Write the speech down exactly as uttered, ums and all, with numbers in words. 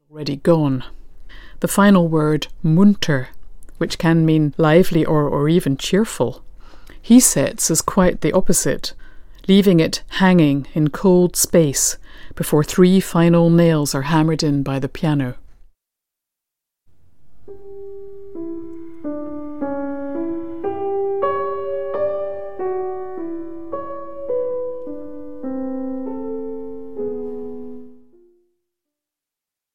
already gone. The final word, munter, which can mean lively or, or even cheerful, he sets as quite the opposite, leaving it hanging in cold space before three final nails are hammered in by the piano.